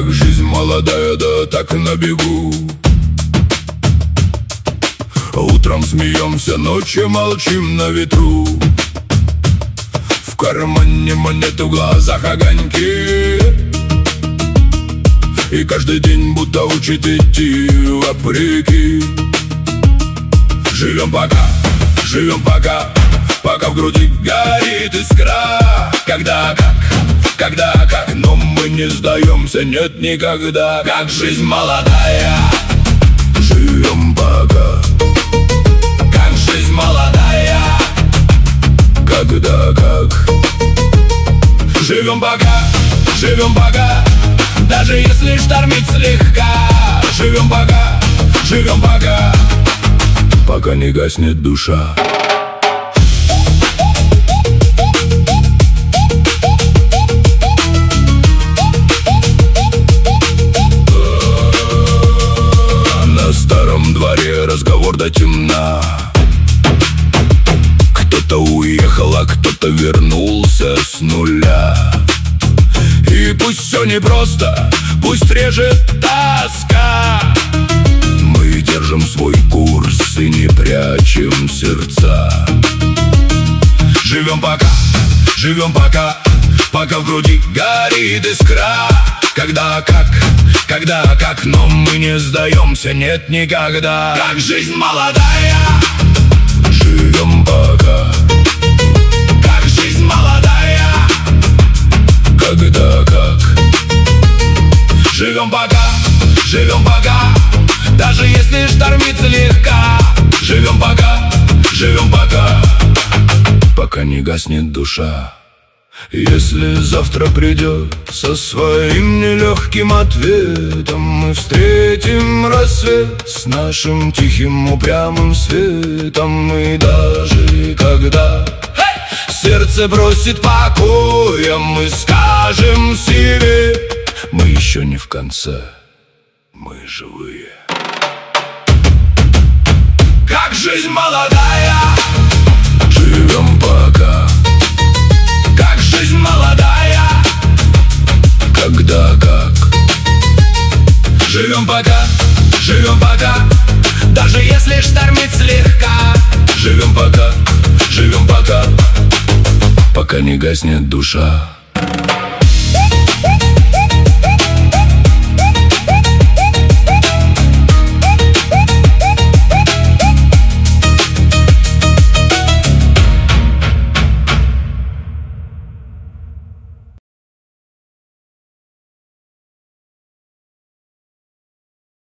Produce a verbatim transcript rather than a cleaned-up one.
Как жизнь молодая, да так и на бегу. Утром смеемся, ночью молчим на ветру. В кармане монеты, в глазах огоньки. И каждый день будто учит идти вопреки. Живем пока, живем пока, пока в груди горит искра. Когда как, когда как, но мы не сдаемся, нет никогда. Как жизнь молодая, живем пока. Как жизнь молодая, когда как. Живем пока, живем пока, даже если штормит слегка. Живем пока, живем пока, пока не гаснет душа. На старом дворе разговор до темна. Кто-то уехал, а кто-то вернулся с нуля. И пусть все непросто, пусть режет тоска, мы держим свой курс и не прячем сердца. Живем пока, живем пока, пока в груди горит искра. Когда как, когда как, но мы не сдаемся, нет никогда. Как жизнь молодая, живем пока. Как жизнь молодая, когда как. Живем пока, живем пока, даже если штормит слегка. Живем пока, живем пока, пока не гаснет душа. Если завтра придет со своим нелегким ответом, мы встретим рассвет с нашим тихим упрямым светом. И даже когда сердце бросит покоя, мы скажем себе: мы еще не в конце, мы живые. Как жизнь молодая, живем пока. Как жизнь молодая, когда как. Живем пока, живем пока, даже если штормит слегка. Живем пока, живем пока, пока не гаснет душа.